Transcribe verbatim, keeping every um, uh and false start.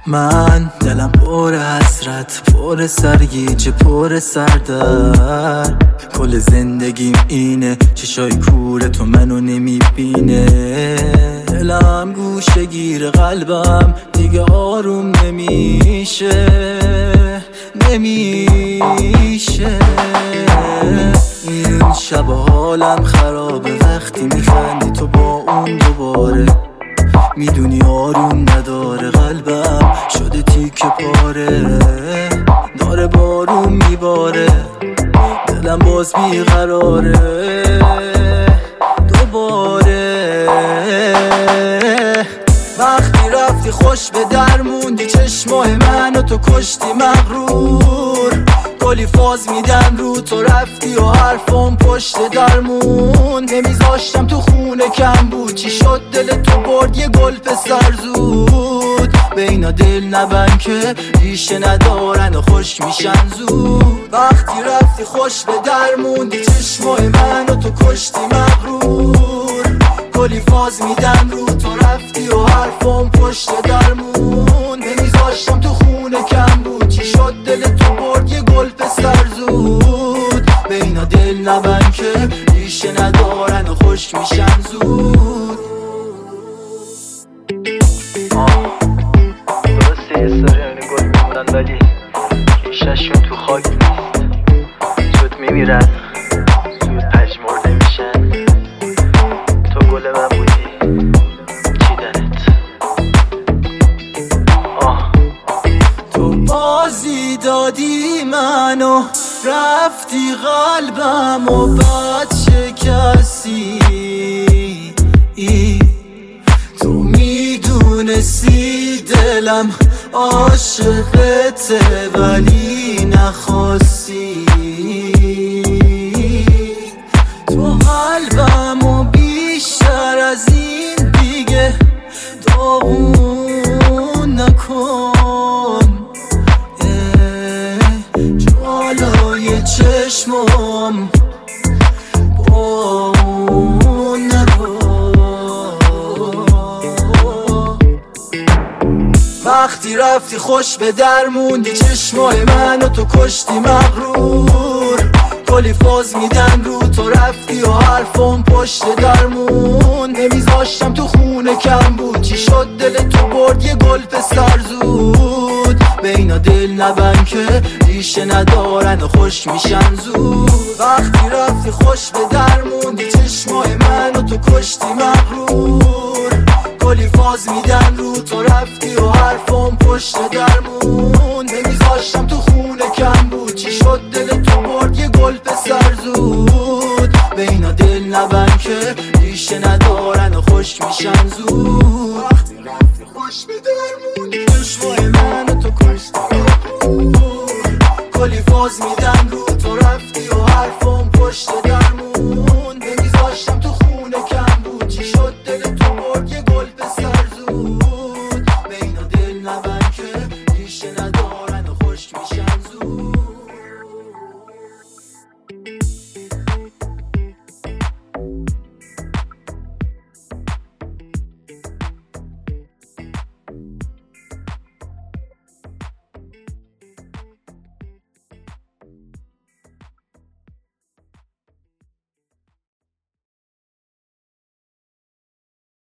من دلم پر حسرت، پر سرگیجه، پر سردر. کل زندگیم اینه، چشای کور تو منو نمیبینه. دلم گوشه گیر قلبم دیگه آروم نمیشه، نمیشه. این شب حالم خرابه وقتی میخندی تو با اون دوباره. میدونی آروم نداره قلبم، شده تیکه پاره، داره بارون میباره. دلم باز بیقراره دوباره. وقتی رفتی خوش به در موندی، چشمای منو تو کشتی مغرور. کلی فاز میدم رو تو رفتی و حرفم پشت درمون. نمیذاشتم تو خونه کم بود، چی شد دل تو برد یه گل پسر زود. به اینا دل نبند که ریشه ندارن و خوش میشن زود. وقتی رفتی خوش به در موندی، چشمای منو تو کشتی مغرور. کلی فاز میدم رو تو رفتی و حرفم پشت درمون. نمیذاشتم تو خونه کم بود، چی شد دل تو برد یه گل پسر زود. به اینا دل نبند که ریشه ندارن و خوش میشن زود. درسته یه ساری اینه گل میمونن ولی ریشه‌شون تو خاک نیست، زود میمیرن، زود پژمرده میشن. تو گل من بودی چیدنت. آه تو بازی دادی منو، رفتی قلبم و بد شکستی. تو میدونستی دلم عاشقته ولی نخواستی. تو قلبم و بیشتر از این دیگه داغون نکن. جلوی چشمم با اون نرو. وقتی رفتی خوش به در موندی، چشمای منو تو کشتی مغرور. کلی فاز میدن رو تو رفتی و حرفم پشت درمون. نمیذاشتم تو خونه کم بود، چی شد دل تو برد یه گل پسر زود. به اینا دل نبند که ریشه ندارن و خوش میشن زود. وقتی رفتی خوش به در موندی، چشمای منو تو کشتی مغرور. کلی فاز میدن رو تو رفتی و حرفم پشت درمون. نمیذاشتم تو خونه کم بود، چی شد دل تو برد یه گل پسر زود. به اینا دل نبند که ریشه ندارن و خوش میشن زود. وقتی رفتی خوش به